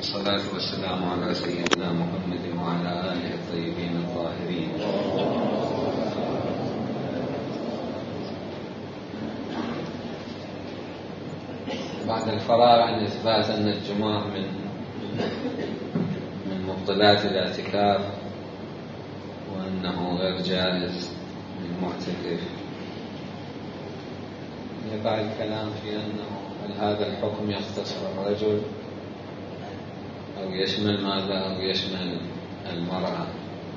والصلاة والسلام على سيدنا محمد وعلى آله الطيبين الطاهرين. بعد الفراغ عن إثبات أن الجماع من مبطلات الاعتكاف وأنه غير جائز للمعتكف، يقع الكلام في أنه هل هذا الحكم يختص الرجل أو يشمل ماذا أو يشمل المرأة.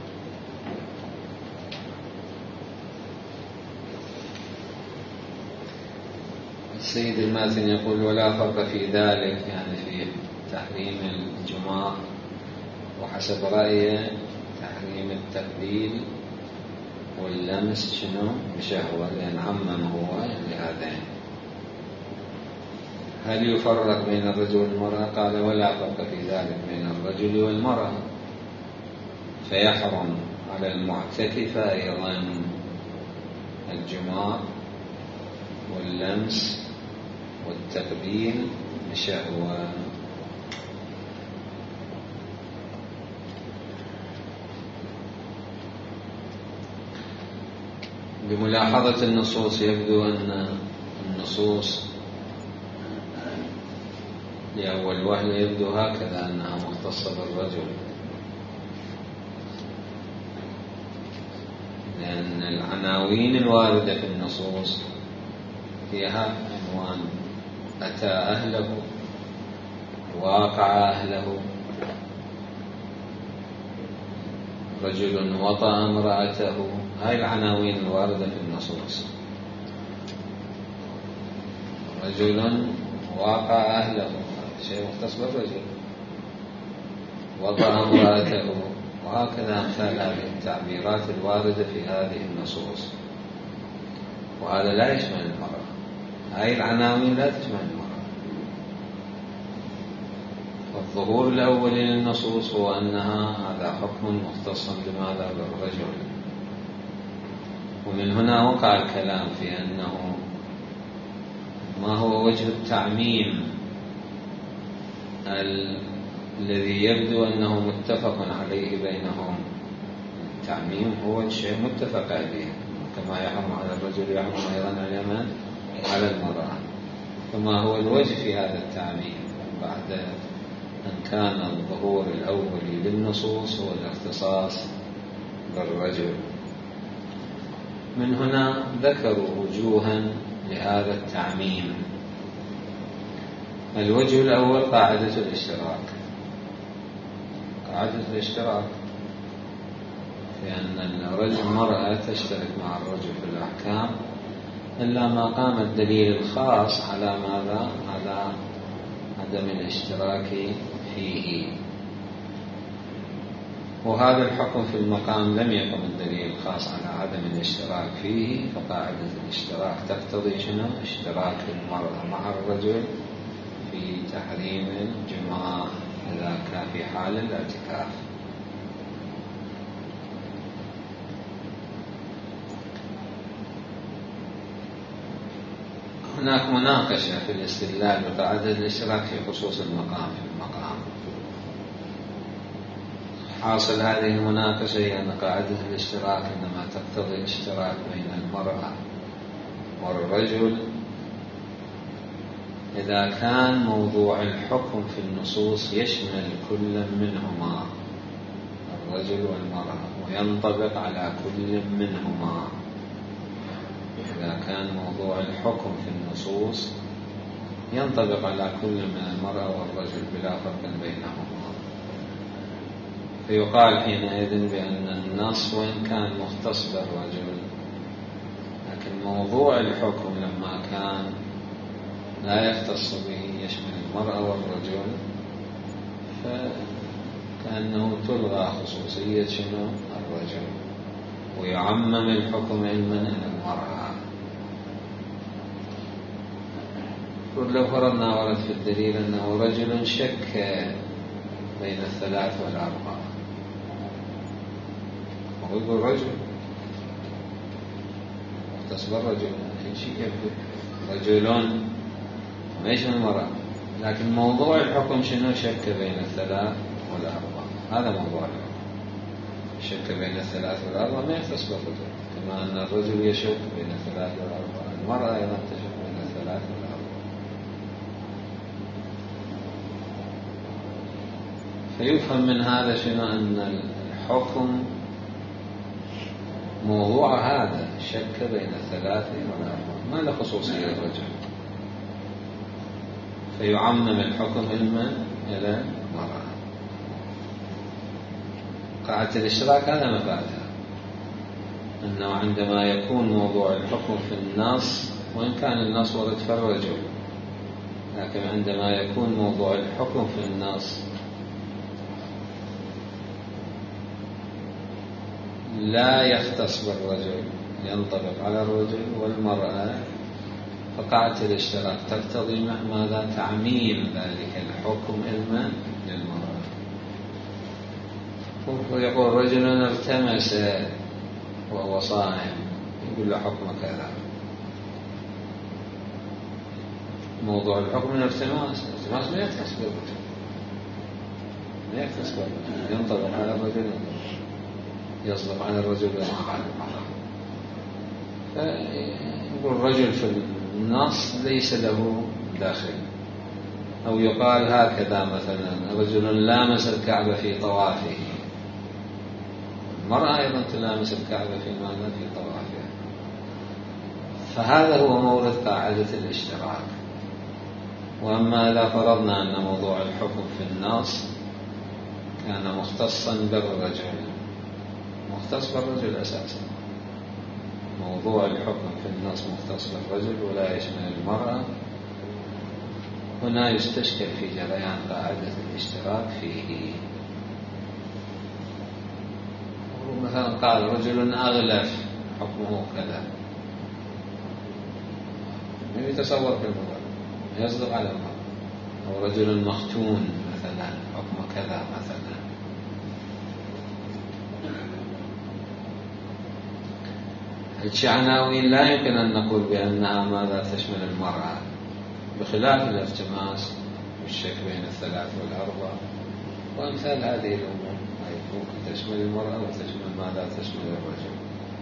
السيد المازن يقول ولا فرق في ذلك، يعني في تحريم الجماع، وحسب رأيه تحريم التقبيل واللمس شنو بشهوة، لأن عمم هو لهذين. هل يفرق بين الرجل والمرأة؟ قال ولا فرق في ذلك بين الرجل والمرأة، فيحرم على المعتكف أيضا الجماع واللمس والتقبيل بشهوة. بملاحظة النصوص يبدو أن النصوص لأول وهلة يبدو هكذا أنها مختصة بالرجل، لأن العناوين الواردة في النصوص فيها عنوان أتى أهله، واقع أهله، رجل وطأ امرأته، هاي العناوين الواردة في النصوص. رجل واقع أهله شيء مختص بالرجل، وطأ امرأته، وهكذا أمثال هذه التعبيرات الواردة في هذه النصوص، وهذا لا يشمل المرأة. هاي العناوين لا تشمل المرأة. الظهور الأول للنصوص هو أنها هذا حكم مختص بماذا بالرجل، ومن هنا وقع الكلام في أنه ما هو وجه التعميم الذي يبدو أنه متفق عليه بينهم. التعميم هو شيء متفق عليه، كما يحرم على الرجل يحرم أيضا على المرأة. فما هو الوجه في هذا التعميم بعد أن كان الظهور الأول للنصوص هو الاختصاص بالرجل؟ من هنا ذكروا وجوها لهذا التعميم. الوجه الأول قاعدة الاشتراك. قاعدة الاشتراك في أن المرأة تشترك مع الرجل في الأحكام إلا ما قام الدليل الخاص على ماذا؟ على عدم الاشتراك فيه. وهذا الحكم في المقام لم يقم الدليل الخاص على عدم الاشتراك فيه، فقاعدة الاشتراك تقتضي شنو؟ اشتراك المرأة مع الرجل في تحريم الجماع إذا كان في حال الاعتكاف. هناك مناقشة في الاستدلال بقاعدة الاشتراك في خصوص المقام. حاصل هذه المناقشة هي أن قاعدة الاشتراك إنما تقتضي الاشتراك بين المرأة والرجل إذا كان موضوع الحكم في النصوص يشمل كل منهما، الرجل والمرأة، وينطبق على كل منهما. إذا كان موضوع الحكم في النصوص ينطبق على كل من المرأة والرجل بلا فرق بينهما، فيقال حينئذ بأن النص وإن كان مختص بالرجل، لكن موضوع الحكم لما كان لا يختص به يشمل المرأة والرجل، فكأنه تلغى خصوصية شنو؟ الرجل، ويعمم الحكم علما إلى المرأة. لو فرضنا ورد في الدليل أنه رجل شك بين الثلاث والأربعة، ويقول رجل مختص بالرجل، لكن شيء يبدو رجل ما يشمل المرأة، لكن موضوع الحكم شنو؟ شك بين الثلاث والأربع، هذا موضوع الحكم. الشك بين الثلاث والأربع ما يختص بالرجل، كما أن الرجل يشك بين الثلاث والأربع، المرأة أيضا تشك بين الثلاث والأربع. فيفهم من هذا شنو؟ أن الحكم موضوع هذا شك بين الثلاث والأربع، ما له خصوصية الرجل، فيعمم الحكم علما إلى المرأة. قاعدة الاشتراك هذا مفادها، أنه عندما يكون موضوع الحكم في النص، وإن كان النص ورد في الرجل، لكن عندما يكون موضوع الحكم في النص لا يختص بالرجل، ينطبق على الرجل والمرأة، فقاعدة الاشتراك تقتضي ماذا؟ تعميم ذلك الحكم علما للمرأة. ويقول رجل التمس وهو صائم، يقول له حكم كذا. موضوع الحكم من الالتماس ما يختص بالرجل، ما يختص بالرجل، ينطبق على الرجل، يصدق على الرجل ويصدق على المرأة. فيقول الرجل في النص ليس له داخل. أو يقال هكذا مثلا: رجل لامس الكعبة في طوافه، المرأة أيضا تلامس الكعبة في ماذا؟ في طوافها. فهذا هو مورد قاعدة الاشتراك. وأما إذا فرضنا أن موضوع الحكم في النص كان مختصا بالرجل، مختص بالرجل أساسا، موضوع الحكم في النص مختص بالرجل ولا يشمل المرأة، هنا يستشكل في جريان قاعدة الاشتراك فيه. مثلا قال رجل أغلف، حكمه كذا، من يتصور في المرأة يصدق على المرأة. أو رجل مختون مثلا، حكم كذا مثلا. العناوين لا يمكن أن نقول بأنها ماذا تشمل المرأة، بخلاف الالتماس والشك بين الثلاث والأربع وأمثال هذه الأمور ممكن تشمل المرأة وتشمل ماذا؟ تشمل الرجل.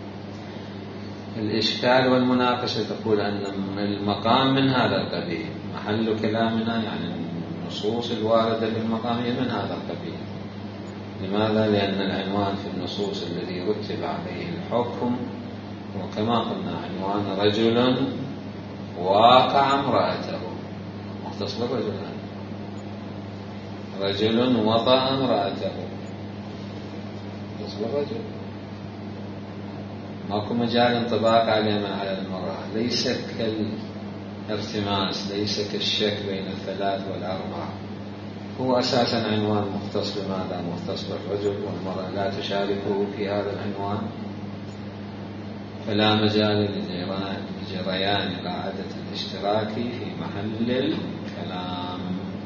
الإشكال والمناقشة تقول أن المقام من هذا القبيل، محل كلامنا يعني النصوص الواردة في المقام هي من هذا القبيل. لماذا؟ لأن العنوان في النصوص الذي رتب عليه الحكم وكما قلنا عنوان رجل واقع امرأته، مختص بالرجل، رجل وطأ امرأته، مختص بالرجل، ماكو مجال انطباق عليه على المرأة. ليس كالارتماس، ليس كالشك بين الثلاث والأربع، هو أساسا عنوان مختص بماذا؟ مختص بالرجل، والمرأة لا تشاركه في هذا العنوان، فلا مجال لجريان قاعدة الاشتراك في محل الكلام.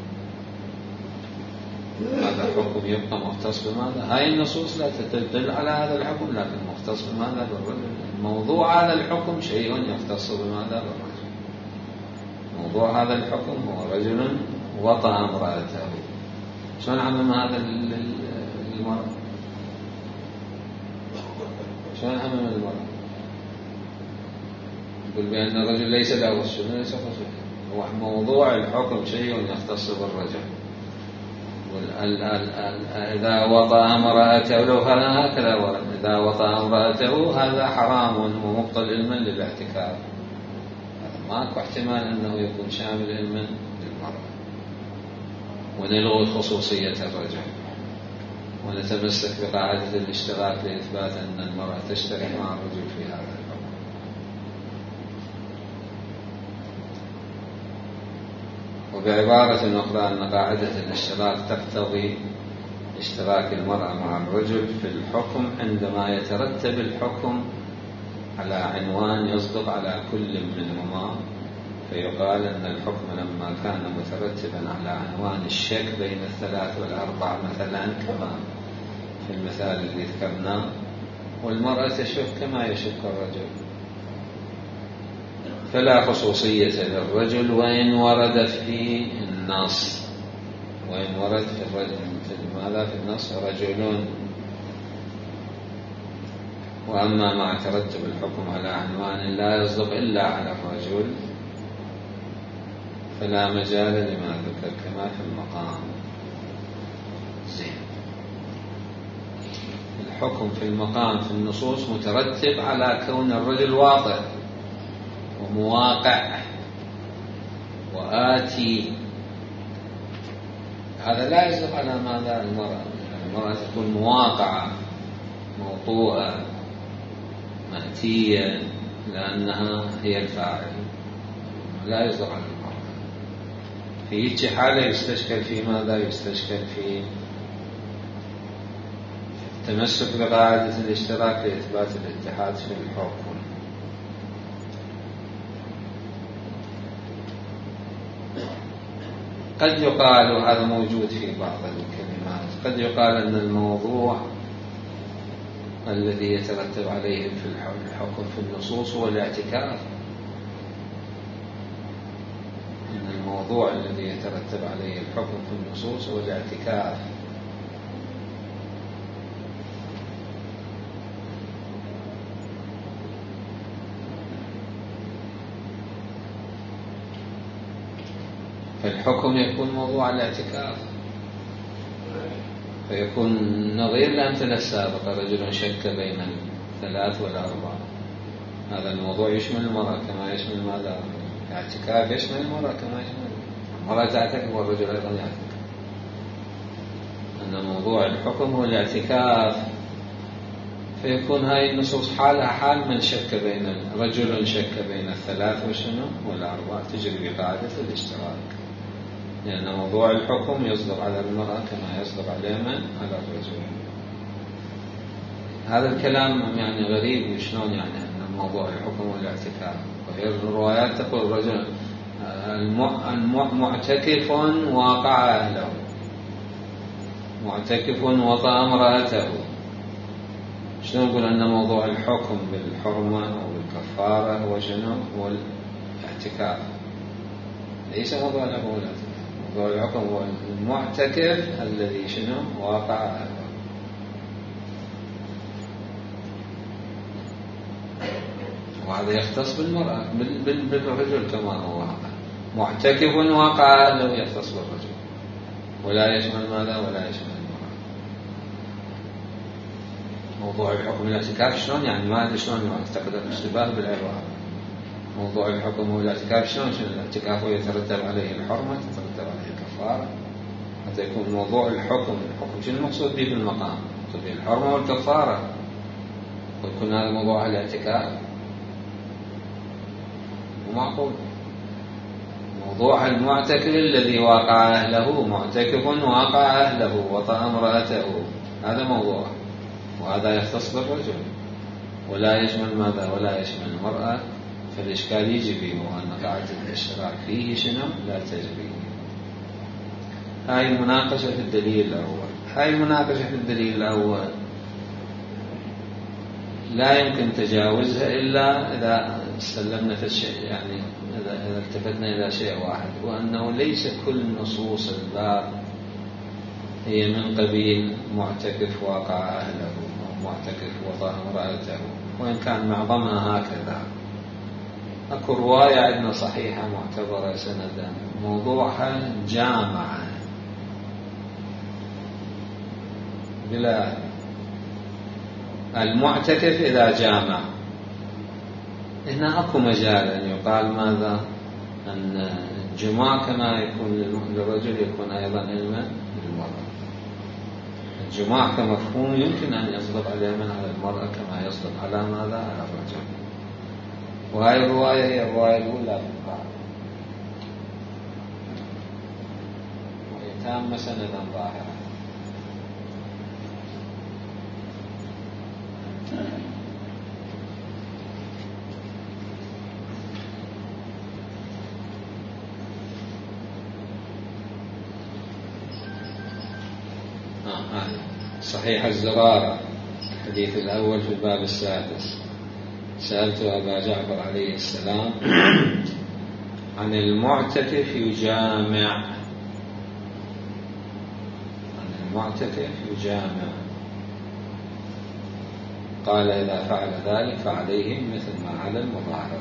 هذا الحكم يبقى مختص بماذا؟ هاي النصوص لا تدل على هذا الحكم، لكن مختص بماذا؟ بالرجل. موضوع هذا الحكم شيء يختص بماذا؟ بالرجل. موضوع هذا الحكم هو رجل وطأ امرأته. شلون عمم هذا المرأة؟ شلون عمم المرأة؟ يقول بأن الرجل ليس له السنة، ليس خصوصا. هو موضوع الحكم شيء يختص بالرجل. إذا وطأ امرأته، لو هكذا ورد، إذا وطأ امرأته هذا حرام ومبطل علما للاعتكاف، ماكو احتمال أنه يكون شامل علما للمرأة. ونلغي خصوصية الرجل ونتمسك بقاعدة الاشتراك لإثبات أن المرأة تشترك مع الرجل في هذا الحكم. وبعبارة أخرى أن قاعدة الاشتراك تقتضي اشتراك المرأة مع الرجل في الحكم عندما يترتب الحكم على عنوان يصدق على كل منهما، فيقال أن الحكم لما كان مترتبا على عنوان الشك بين الثلاث والأربع مثلا كما في المثال الذي ذكرناه، والمرأة تشك كما يشك الرجل، فلا خصوصية للرجل وإن ورد في النص، وإن ورد في الرجل ماذا في النص رجل. وأما ما يترتب الحكم على عنوان لا يصدق إلا على الرجل فلا مجال لما ذكر كما في المقام. زين. الحكم في المقام في النصوص مترتب على كون الرجل واقع ومواقع وآتي، هذا لا يصدق على ماذا المرأة. المرأة تكون مواقعة موطوءة مأتية لأنها هي الفاعل، لا يصدق على المرأة. في هيك حالة يستشكل في ماذا؟ يستشكل في التمسك بقاعدة الاشتراك لإثبات الاتحاد في الحكم. قد يقال، وهذا موجود في بعض الكلمات، قد يقال أن الموضوع الذي يترتب عليه في الحكم في النصوص هو الاعتكاف. أن الموضوع الذي يترتب عليه الحكم في النصوص هو الاعتكاف. فالحكم يكون موضوع الاعتكاف، فيكون نظير الأمثلة السابقة رجل شك بين الثلاث والأربعة. هذا الموضوع يشمل المرأة كما يشمل ماذا؟ الاعتكاف يشمل المرأة كما يشمل المرأة تعتكف والرجل أيضا يعتكف. أن موضوع الحكم هو الاعتكاف، فيكون هاي النصوص حالها حال من شك بين رجل شك بين الثلاث وشنو والأربعة، تجري بقاعدة الاشتراك، لأن موضوع الحكم يصدق على المرأة كما يصدق على من؟ على الرجل. هذا الكلام يعني غريب، شلون يعني أن موضوع الحكم والاعتكاف؟ وهي الروايات تقول الرجل معتكف واقع أهله، معتكف وطأ امرأته. شنو نقول أن موضوع الحكم بالحرمة أو بالكفارة هو شنو؟ هو الاعتكاف، ليس موضوع الحكم والاعتكاف. موضوع الحكم هو المعتكف الذي شنو؟ واقع أهله. وهذا يختص بالمرأة بالرجل كما هو واقع. معتكف واقع أهله يختص بالرجل ولا يشمل ماذا؟ ولا يشمل المرأة. موضوع الحكم الاعتكاف شلون يعني؟ ما أدري شلون يعتقد الاشتباه بالعبارة. موضوع الحكم والاعتكاف شلون؟ الاعتكاف يترتب عليه الحرمة، تترتب عليه الكفارة، حتى يكون موضوع الحكم شنو المقصود به بالمقام؟ المقصود به الحرمة والكفارة، ويكون هذا موضوع الاعتكاف ومعقول. موضوع المعتكف الذي واقع أهله، معتكف واقع أهله وطأ امرأته، هذا موضوع، وهذا يختص بالرجل ولا يشمل ماذا؟ ولا يشمل المرأة. فالإشكال يجي فيه وأن قاعدة الاشتراك فيه شنو؟ لا تجري. هاي المناقشة في الدليل الأول. هاي المناقشة في الدليل الأول لا يمكن تجاوزها إلا إذا سلمنا في الشيء، يعني إذا التفتنا إلى شيء واحد، وأنه ليس كل نصوص الباب هي من قبيل معتكف واقع أهله أو معتكف وطأ امرأته، وإن كان معظمها هكذا. أكو رواية عندنا صحيحة معتبرة سندا موضوعها جامعة بلا المعتكف إذا جامع. هنا أكو مجال أن يقال ماذا؟ أن الجماع كما يكون للرجل يكون أيضا علما للمرأة. الجماع كمفهوم يمكن أن يصدق على من على المرأة كما يصدق على ماذا؟ على الرجل. وهذه الرواية هي الرواية الأولى في القاعدة، وهي تامة سندا ظاهرة. صحيح الزرارة الحديث الأول في الباب السادس، سألت أبا جعفر عليه السلام عن المعتكف يجامع، قال إذا فعل ذلك فعليهم مثل ما على المظاهر،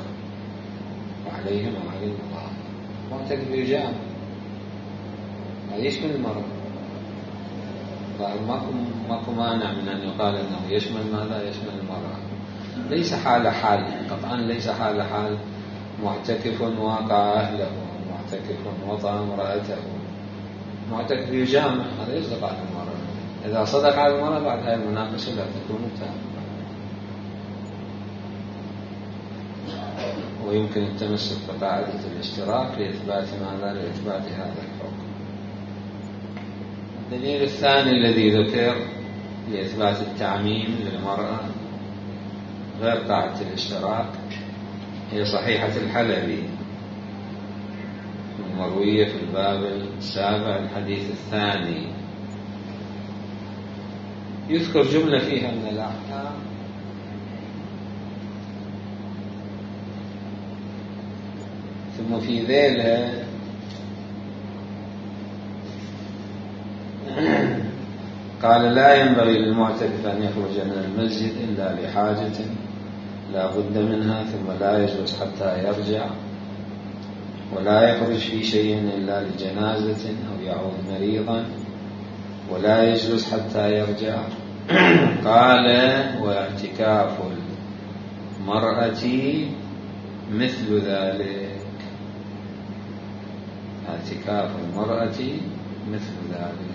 معتكف يجامع هذا يشمل المرأة، قال ماكو مانع من أن يقال أنه يشمل ماذا؟ يشمل المرأة. ليس حال قطعا ليس حال معتكف واقع أهله، معتكف وطأ امرأته، معتكف يجامع هذا يصدق على المرأة. إذا صدق على المرأة بعد هذه المناقشة لا تكون تامة، ويمكن التمسك بقاعدة الاشتراك لإثبات ماذا؟ لإثبات هذا الحكم. الدليل الثاني الذي ذكر لإثبات التعميم للمرأة غير قاعدة الاشتراك هي صحيحة الحلبي المروية في الباب السابع الحديث الثاني، يذكر جملة فيها من الأحكام ثم في ذيلها قال لا ينبغي للمعتكف أن يخرج من المسجد إلا لحاجة لا بد منها، ثم لا يجلس حتى يرجع، ولا يخرج في شيء إلا لجنازة أو يعود مريضا، ولا يجلس حتى يرجع. قال واعتكاف المرأة مثل ذلك، اعتكاف المرأة مثل ذلك.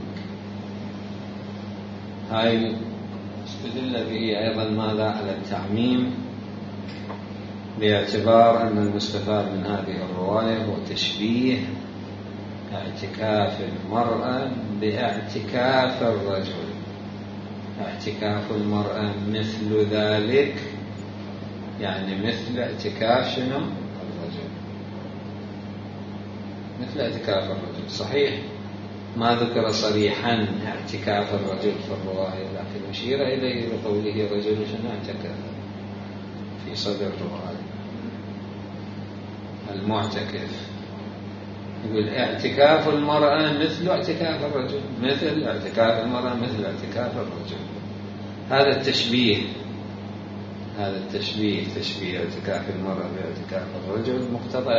هاي استدل به أيضا ماذا؟ على التعميم، باعتبار أن المستفاد من هذه الرواية هو تشبيه اعتكاف المرأة باعتكاف الرجل. اعتكاف المرأة مثل ذلك يعني مثل اعتكاف شنو؟ الرجل، مثل اعتكاف الرجل. صحيح ما ذكر صريحا اعتكاف الرجل في الرواية، لكن يشير إليه بقوله رجل شنو اعتكف في صدر الرواية. المعتكف يقول اعتكاف المرأة مثل اعتكاف الرجل، مثل اعتكاف المرأة مثل اعتكاف الرجل. هذا التشبيه تشبيه اعتكاف المرأة باعتكاف الرجل مقتضى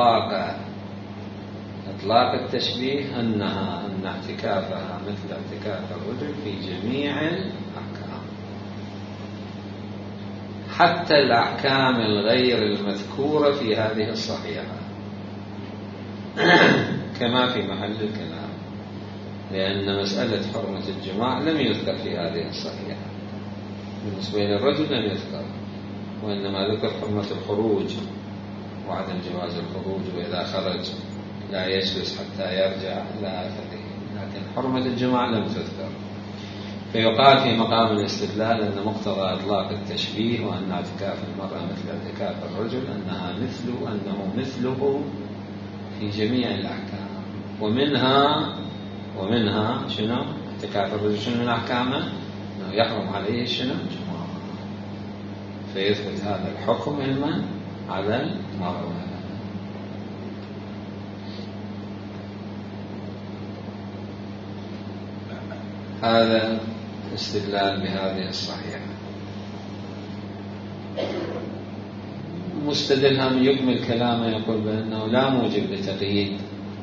إطلاق التشبيه أن اعتكافها مثل اعتكاف الرجل في جميع الأحكام، حتى الأحكام الغير المذكورة في هذه الصحيحة كما في محل الكلام، لأن مسألة حرمة الجماع لم يذكر في هذه الصحيحة بالنسبة للرجل، لم يذكر، وإنما ذكر حرمة الخروج وعدم جواز الخروج، وإذا خرج لا يجلس حتى يرجع إلى آخره، لكن حرمة الجماع لم تذكر. فيقال في مقام الاستدلال أن مقتضى إطلاق التشبيه وأن اعتكاف المرأة مثل اعتكاف الرجل أنه مثله في جميع الأحكام، ومنها شنو؟ اعتكاف الرجل شنو من أحكامه؟ أنه يحرم عليه شنو؟ الجماع، فيثبت هذا الحكم علما على المرأة. هذا استدلال بهذه الصحيحة. مستدل هم يكمل كلامه يقول بأنه لا موجب لتقييد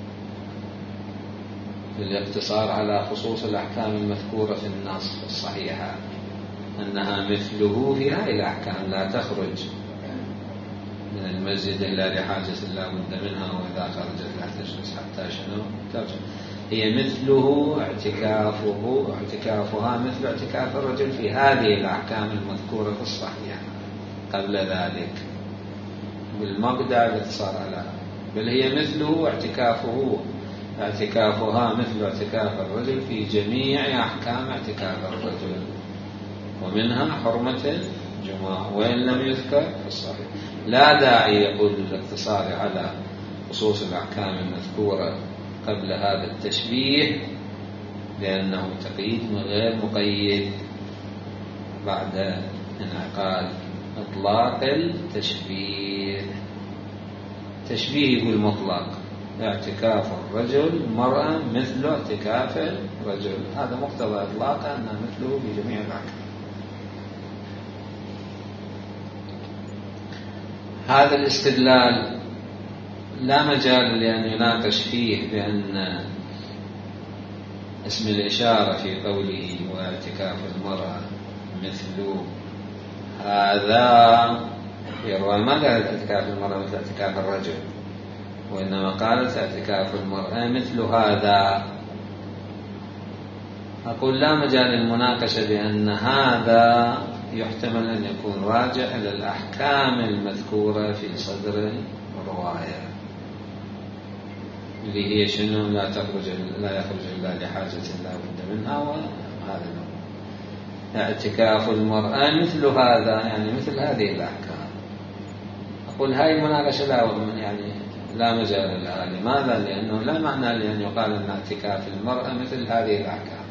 بالاقتصار على خصوص الأحكام المذكورة في النص الصحيحة، أنها مثله في هذه الأحكام لا تخرج من المسجد إلا لحاجة لا بد منها، وإذا خرجت لا تجلس حتى شنو؟ ترجع. هي مثله اعتكافها مثل اعتكاف الرجل في هذه الأحكام المذكورة في الصحيحة قبل ذلك، بالمبدأ الاقتصار على، بل هي مثله اعتكافها مثل اعتكاف الرجل في جميع أحكام اعتكاف الرجل، ومنها حرمة الجماع وإن لم يذكر في الصحيح. لا داعي يقول للاقتصار على خصوص الأحكام المذكورة قبل هذا التشبيه، لأنه تقييد غير مقيد بعد انعقاد إطلاق التشبيه. تشبيه يقول مطلق، اعتكاف الرجل المرأة مثل اعتكاف الرجل، هذا مقتضى إطلاقه أنه مثله في جميع الأحكام. هذا الاستدلال لا مجال لأن يناقش فيه بأن اسم الإشارة في قوله واعتكاف المرأة مثل هذا، يروى ما قالت اعتكاف المرأة مثل اعتكاف الرجل، وإنما قالت اعتكاف المرأة مثل هذا. أقول لا مجال للمناقشة بأن هذا يحتمل أن يكون راجع إلى الأحكام المذكورة في صدر الرواية، اللي هي شنو؟ لا يخرج إلا لحاجة لا بد منها، وهذا اعتكاف المرأة مثل هذا يعني مثل هذه الأحكام. أقول هاي المناقشة لا مجال لها. لماذا؟ لأنه لا معنى لأن يقال أن اعتكاف المرأة مثل هذه الأحكام،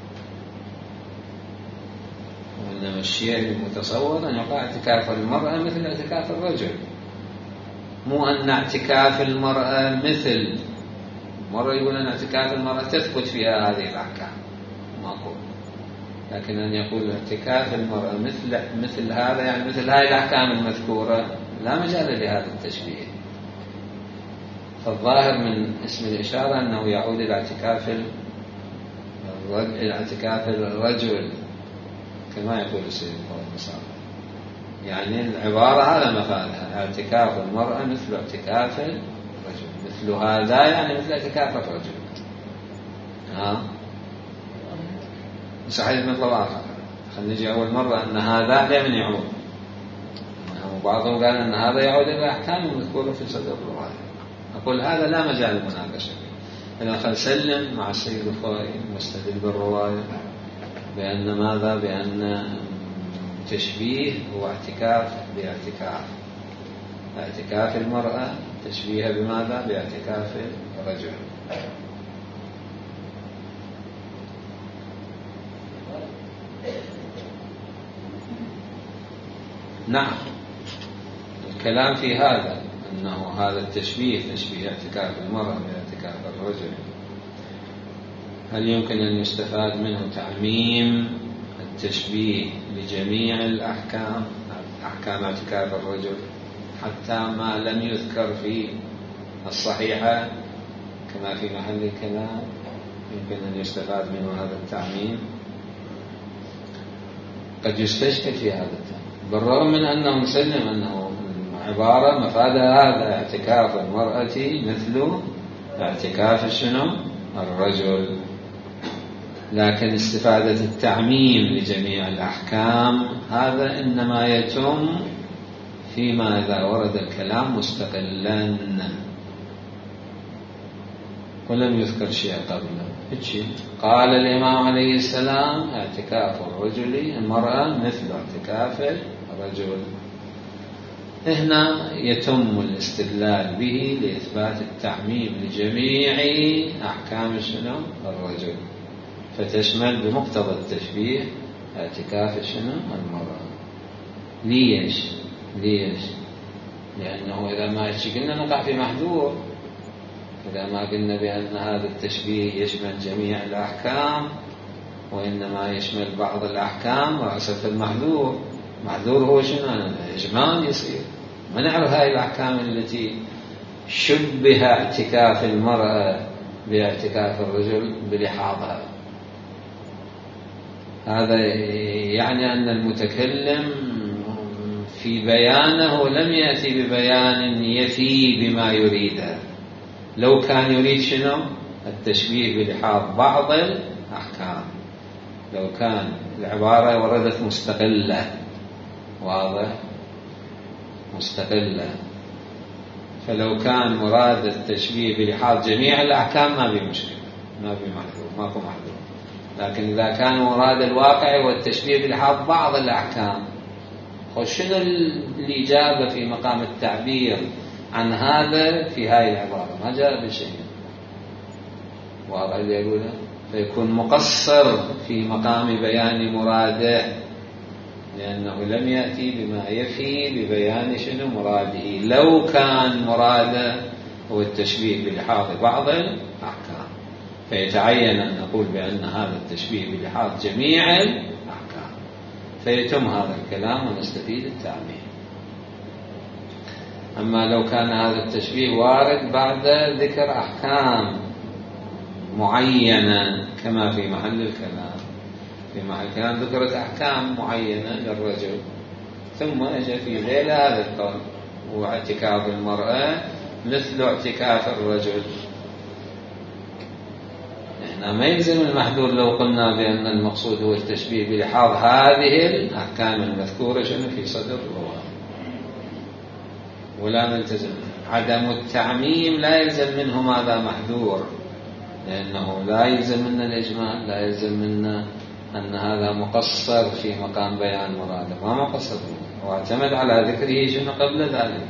وإنما الشيء المتصور أن يقال اعتكاف المرأة مثل اعتكاف الرجل، مو أن اعتكاف المرأة مثل مرة يقول أن اعتكاف المرأة تثبت فيها هذه الأحكام، ما أقول، لكن أن يقول اعتكاف المرأة مثل هذا يعني مثل هذه الأحكام المذكورة، لا مجال لهذا التشبيه. فالظاهر من اسم الإشارة أنه يعود إلى اعتكاف الرجل كما يقول السيد المصطفى، يعني العبارة هذا مفادها، اعتكاف المرأة مثل اعتكاف الرجل، مثل هذا يعني مثل اعتكاف الرجل. صحيح مثل آخر. خلينا نجي أول مرة أن هذا لمن يعود، وبعضهم قال أن هذا يعود إلى الأحكام المذكورة في صدر الرواية. أقول هذا لا مجال للمناقشة. إذا خل سلم مع السيد الخوئي مستدل بالرواية بأن ماذا؟ بأن تشبيه هو اعتكاف باعتكاف، اعتكاف المرأة تشبيه بماذا؟ باعتكاف الرجل. نعم، الكلام في هذا أنه هذا التشبيه تشبيه اعتكاف المرأة باعتكاف الرجل، هل يمكن أن يستفاد منه تعميم التشبيه لجميع الأحكام، أحكام اعتكاف الرجل حتى ما لم يذكر في الصحيحة كما في محل الكلام؟ يمكن أن يستفاد منه هذا التعميم. قد يستشكل في هذا التعميم بالرغم من أنه مسلم أنه عبارة مفادها هذا اعتكاف المرأة مثل اعتكاف شنو؟ الرجل، لكن استفادة التعميم لجميع الأحكام هذا إنما يتم فيما إذا ورد الكلام مستقلا ولم يذكر شيء قبله. قال الإمام عليه السلام اعتكاف الرجل المرأة مثل اعتكاف الرجل، هنا يتم الاستدلال به لإثبات التعميم لجميع أحكام شنو؟ الرجل، فتشمل بمقتضى التشبيه اعتكاف شنو؟ المرأة. ليش؟ لأنه إذا ما قلنا نقع في محذور، إذا ما قلنا بأن هذا التشبيه يشمل جميع الأحكام وإنما يشمل بعض الأحكام رأسة المحذور. محذور هو شنو؟ إجمال يصير، ما نعرف هاي الأحكام التي شبه اعتكاف المرأة باعتكاف الرجل بلحاظها. هذا يعني أن المتكلم في بيانه لم يأتي ببيان يفي بما يريده. لو كان يريد شنو؟ التشبيه بلحاظ بعض الأحكام، لو كان العبارة وردت مستقلة، واضح؟ مستقلة، فلو كان مراد التشبيه بلحاظ جميع الأحكام ما في مشكلة، ما في محذور، ماكو محذور. لكن إذا كان مراد الواقع والتشبيه بلحاظ بعض الأحكام، شنو الإجابة في مقام التعبير عن هذا في هاي العبارة؟ ما جاء بشيء، واضح اللي يقوله، فيكون مقصر في مقام بيان مراده، لأنه لم يأتي بما يفي ببيان شنو مراده. لو كان مراده هو التشبيه بلحاظ بعض الأحكام فيتعين أن نقول بأن هذا التشبيه بلحاظ جميع الأحكام، فيتم هذا الكلام ونستفيد التعميم. أما لو كان هذا التشبيه وارد بعد ذكر أحكام معينة كما في محل الكلام، في محل الكلام ذكرت أحكام معينة للرجل ثم أجى في ذيل هذا القول واعتكاف المرأة مثل اعتكاف الرجل. إحنا ما يلزم المحذور لو قلنا بأن المقصود هو التشبيه بلحاظ هذه الأحكام المذكورة شنو في صدر الرواية، ولا نلتزم. عدم التعميم لا يلزم منه ماذا محذور، لأنه لا يلزم منا الإجمال، لا يلزم منا أن هذا مقصر في مقام بيان مراده، ما مقصر واعتمد على ذكره شنو قبل ذلك.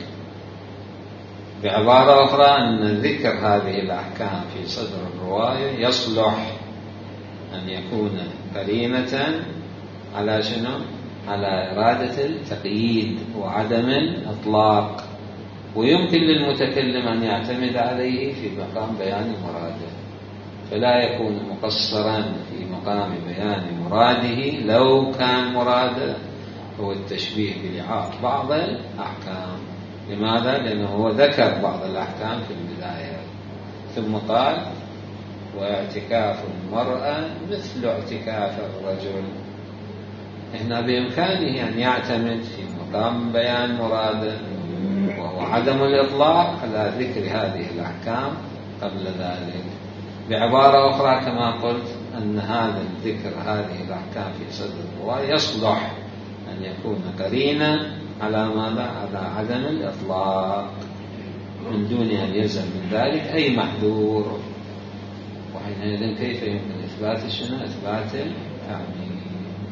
بعبارة أخرى أن ذكر هذه الأحكام في صدر الرواية يصلح أن يكون قرينة على شنو؟ على إرادة التقييد وعدم الإطلاق، ويمكن للمتكلم أن يعتمد عليه في مقام بيان مراده، فلا يكون مقصرا في مقام بيان مراده لو كان مراده هو التشبيه بلحاظ بعض الأحكام. لماذا؟ لأنه هو ذكر بعض الأحكام في البداية ثم قال واعتكاف المرأة مثل اعتكاف الرجل. هنا بإمكانه أن يعتمد في مقام بيان مراده وهو عدم الإطلاق على ذكر هذه الأحكام قبل ذلك. بعبارة أخرى كما قلت أن هذا الذكر هذه الأحكام في صدر الرواية يصلح أن يكون قرينا على ماذا؟ على عدم الإطلاق من دون أن يلزم من ذلك أي محذور. وحينئذ كيف يمكن إثبات شنو؟ إثبات التعميم.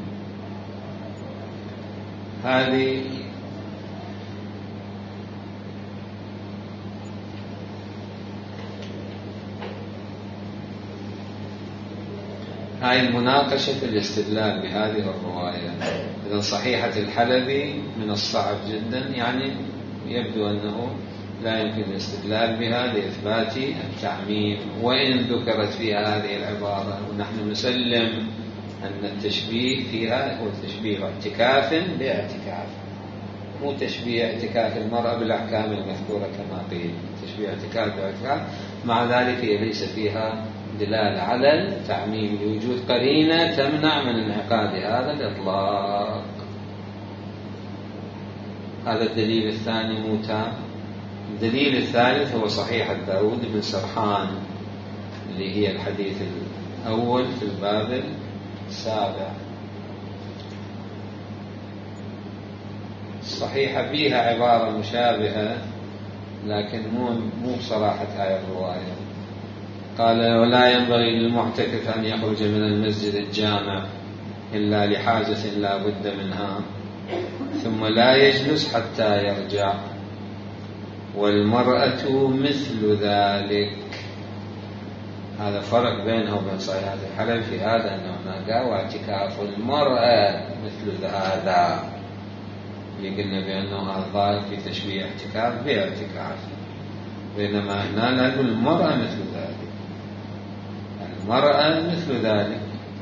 هاي المناقشة الاستدلال بهذه الرواية. إذن صحيحة الحلبي من الصعب جدا، يعني يبدو أنه لا يمكن الاستدلال بها لإثبات التعميم، وإن ذكرت فيها هذه العبارة، ونحن نسلم أن التشبيه فيها هو تشبيه اعتكاف باعتكاف، مو تشبيه اعتكاف المرأة بالأحكام المذكورة كما قيل، تشبيه اعتكاف باعتكاف. مع ذلك هي ليس فيها دلالة على التعميم لوجود قرينة تمنع من انعقاد هذا الإطلاق. هذا الدليل الثاني مو تام. الدليل الثالث هو صحيحة داود بن سرحان اللي هي الحديث الأول في الباب السابع. صحيحة فيها عبارة مشابهة لكن مو بصراحة هاي الرواية. قال ولا ينبغي للمعتكف أن يخرج من المسجد الجامع إلا لحاجة لا بد منها، ثم لا يجلس حتى يرجع، والمرأة مثل ذلك. هذا فرق بينه وبين صحيحة الحلبي في هذا أنه هناك واعتكاف المرأة مثل هذا اللي قلنا بأنه هذا ظاهر في تشبيه اعتكاف باعتكاف، بينما هنا لا نقول المرأة مثل ذلك. المرأة مثل ذلك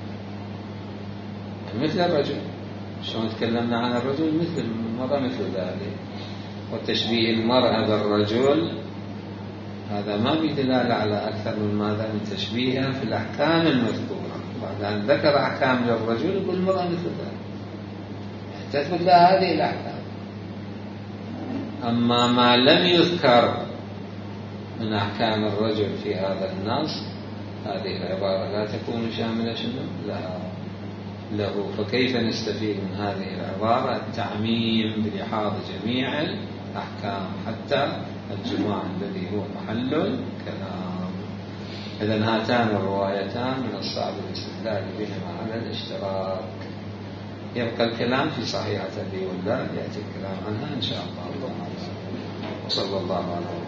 مثل الرجل، شلون تكلمنا عن الرجل مثل المرأة مثل ذلك. وتشبيه المرأة بالرجل هذا ما بدلالة على أكثر من ماذا؟ من تشبيهها في الأحكام المذكورة. بعد أن ذكر أحكام للرجل يقول المرأة مثل ذلك، تثبت لها هذه الأحكام. أما ما لم يذكر من أحكام الرجل في هذا النص، هذه العبارة لا تكون شاملة شنو؟ له. فكيف نستفيد من هذه العبارة؟ التعميم بلحاظ جميع الأحكام حتى الجماع الذي هو محل الكلام. إذن هاتان الروايتان من الصعب الاستدلال بهما على الاشتراك. يبقى الكلام في صحيحة أبي والله، يأتي الكلام عنها إن شاء الله. وصلى الله عليه وسلم.